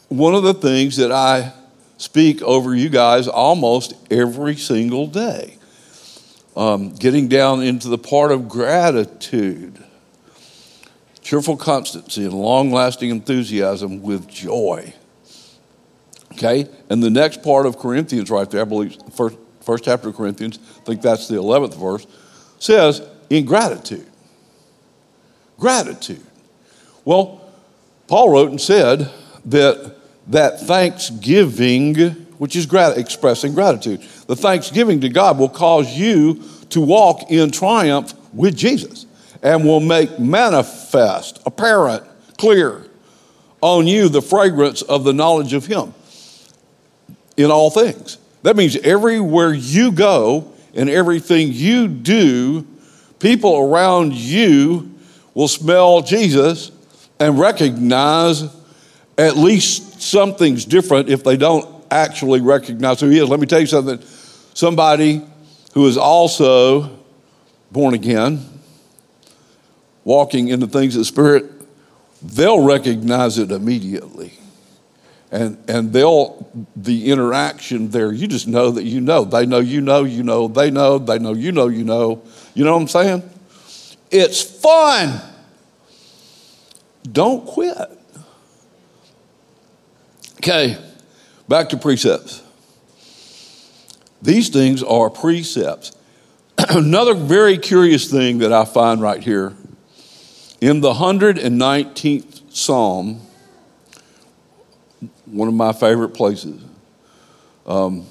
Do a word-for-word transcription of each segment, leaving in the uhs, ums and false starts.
one of the things that I speak over you guys almost every single day. Um, getting down into the part of gratitude, cheerful constancy, and long-lasting enthusiasm with joy. Okay? And the next part of Corinthians right there, I believe, first, first chapter of Corinthians, I think that's the eleventh verse, says, in gratitude. Gratitude. Well, Paul wrote and said that that thanksgiving, which is grat- expressing gratitude, the thanksgiving to God will cause you to walk in triumph with Jesus and will make manifest, apparent, clear on you the fragrance of the knowledge of him in all things. That means everywhere you go and everything you do, people around you will smell Jesus and recognize at least something's different if they don't actually recognize who he is. Let me tell you something. Somebody who is also born again, walking in the things of the Spirit, they'll recognize it immediately. And and they'll, the interaction there, you just know that you know. They know you know, you know, they know, they know you know, you know. You know what I'm saying? It's fun. Don't quit. Okay, back to precepts. These things are precepts. Another very curious thing that I find right here, in the one hundred nineteenth Psalm, one of my favorite places, um,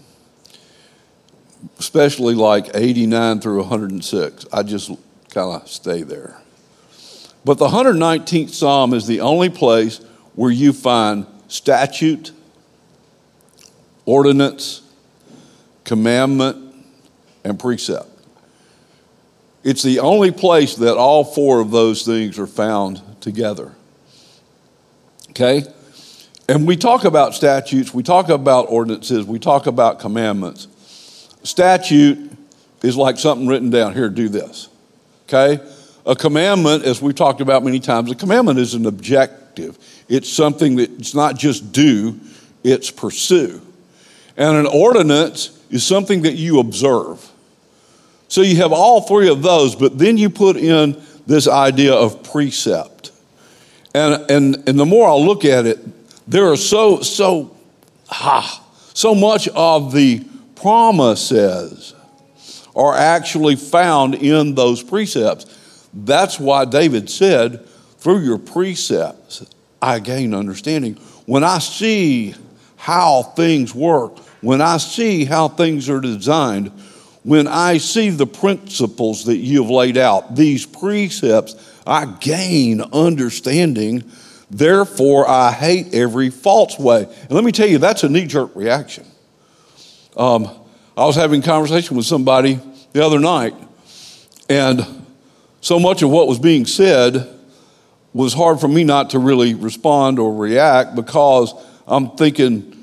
especially like eighty-nine through one hundred six, I just kind of stay there. But the one hundred nineteenth Psalm is the only place where you find statute, ordinance, commandment, and precept. It's the only place that all four of those things are found together. Okay? And we talk about statutes, we talk about ordinances, we talk about commandments. Statute is like something written down, here, do this. Okay? A commandment, as we've talked about many times, a commandment is an objective. It's something that it's not just do, it's pursue. And an ordinance is something that you observe. So you have all three of those, but then you put in this idea of precept. And and and the more I look at it, there are so, so, ah, so much of the promises are actually found in those precepts. That's why David said, through your precepts, I gain understanding. When I see how things work, when I see how things are designed, when I see the principles that you've laid out, these precepts, I gain understanding. Therefore, I hate every false way. And let me tell you, that's a knee-jerk reaction. Um, I was having a conversation with somebody the other night, and so much of what was being said was hard for me not to really respond or react, because I'm thinking,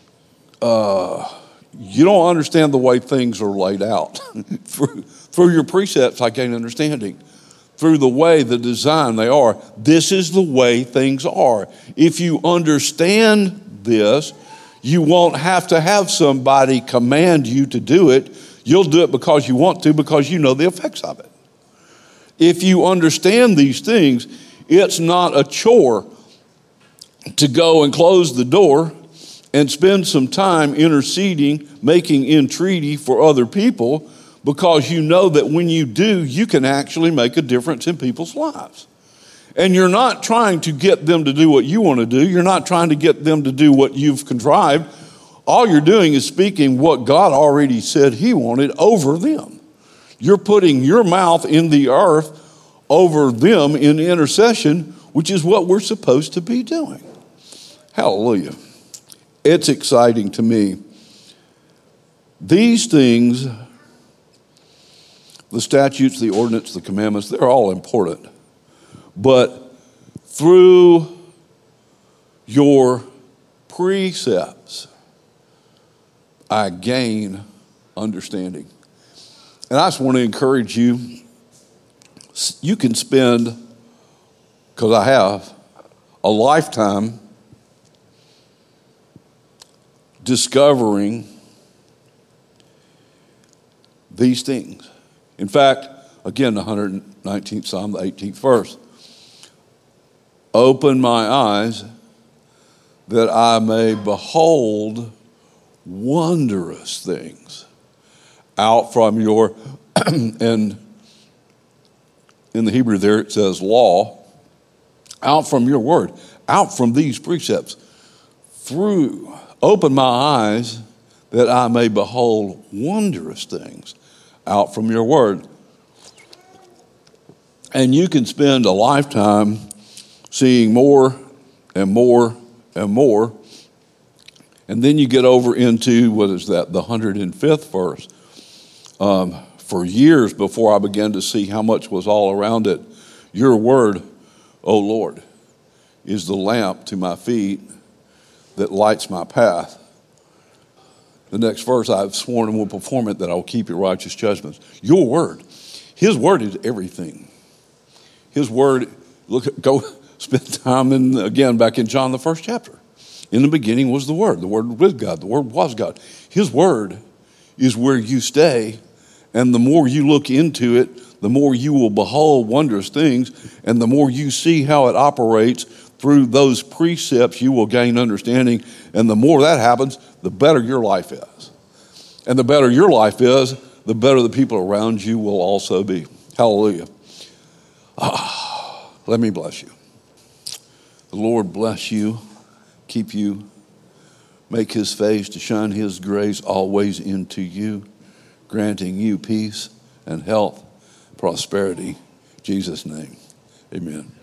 uh, you don't understand the way things are laid out. through, through your precepts, I gain understanding. Through the way, the design they are. This is the way things are. If you understand this, you won't have to have somebody command you to do it. You'll do it because you want to, because you know the effects of it. If you understand these things, it's not a chore to go and close the door and spend some time interceding, making entreaty for other people, because you know that when you do, you can actually make a difference in people's lives. And you're not trying to get them to do what you want to do. You're not trying to get them to do what you've contrived. All you're doing is speaking what God already said he wanted over them. You're putting your mouth in the earth over them in intercession, which is what we're supposed to be doing. Hallelujah. It's exciting to me. These things, the statutes, the ordinance, the commandments, they're all important. But through your precepts, I gain understanding. And I just want to encourage you, you can spend, because I have, a lifetime discovering these things. In fact, again, the one hundred nineteenth Psalm, the eighteenth verse. Open my eyes that I may behold wondrous things out from your, and in the Hebrew there it says law, out from your word, out from these precepts, through, open my eyes that I may behold wondrous things out from your word. And you can spend a lifetime seeing more and more and more. And then you get over into, what is that, the one hundred fifth verse. Um, for years before I began to see how much was all around it, your word, O Lord, is the lamp to my feet that lights my path. The next verse, I've sworn and will perform it, that I will keep your righteous judgments. Your word. His word is everything. His word, look, go spend time in, again, back in John, the first chapter. In the beginning was the word. The word with God. The word was God. His word is where you stay. And the more you look into it, the more you will behold wondrous things. And the more you see how it operates through those precepts, you will gain understanding. And the more that happens, the better your life is. And the better your life is, the better the people around you will also be. Hallelujah. Ah, let me bless you. The Lord bless you, keep you, make his face to shine his grace always into you, granting you peace and health, prosperity. In Jesus' name, amen.